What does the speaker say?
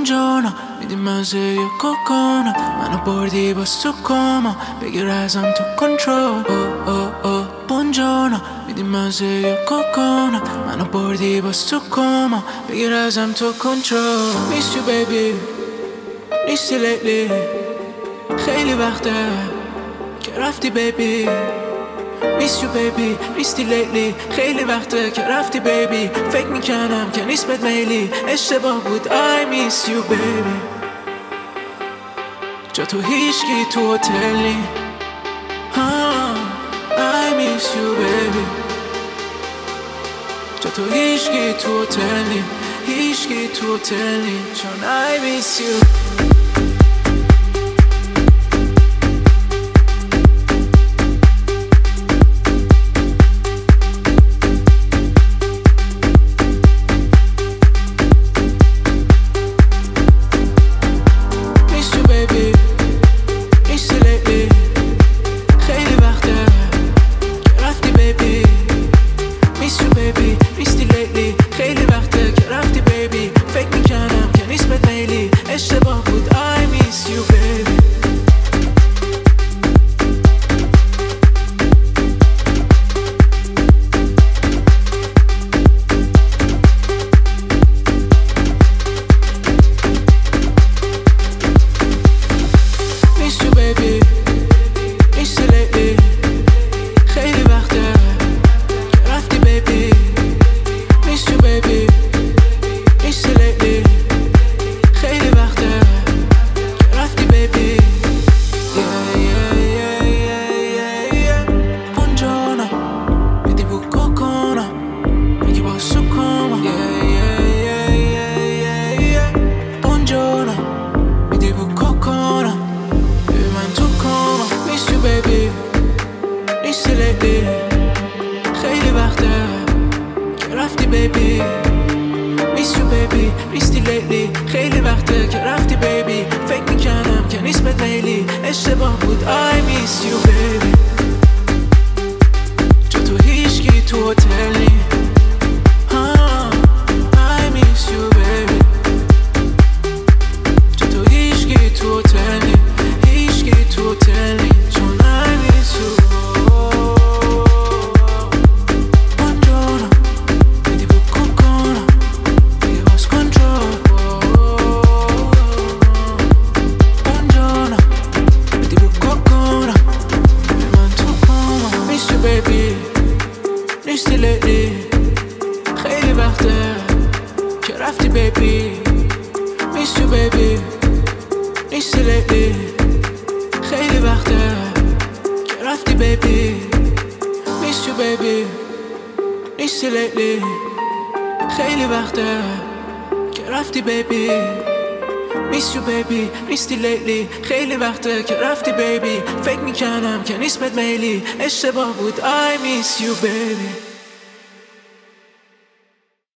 اونجانا میدی مزه یه کوکانا منو بردی با سکوما بگیر ازم تو کنترل بونجانا میدی مزه یه کوکانا منو بردی با سکوما بگیر ازم تو کنترل Miss you baby نیستی لیلی خیلی وقته که رفتی baby Miss you baby نیستی لیلی خیلی وقته که رفتی baby فکر میکنم که نیست بد میلی اشتباه بود I miss you baby جا تو هیچکی تو هتل نی I miss you baby جا تو هیچکی تو هتل نی هیچکی تو هتل نی چون I miss you اشتباه بود I miss you baby Miss you baby نیستی لیلی خیلی وقته که رفتی baby Miss you baby نیستی لیلی خیلی وقته که رفتی baby اونجانا میدی بو کوکانا میگی با سکوما اونجانا میدی بو کوکانا ببی من تو کاما Miss you baby نیستی لیلی خیلی وقته که رفتی baby Miss you baby نیستی لیلی خیلی وقته که رفتی baby فکر میکنم که نیست بد میلی اشتباه بود I miss you baby جا تو هیچکی تو هتل نی I miss you baby جا تو هیچکی تو هتل نی هیچکی تو هتل نی چون I miss you baby نیستی لیلی خیلی وقته که رفتی baby Miss you baby نیستی لیلی خیلی وقته که رفتی baby Miss you baby نیستی لیلی خیلی وقته که رفتی baby Miss you baby نیستی لیلی خیلی وقته که رفتی baby فکر میکنم که نیست بد میلی اشتباه بود I miss you baby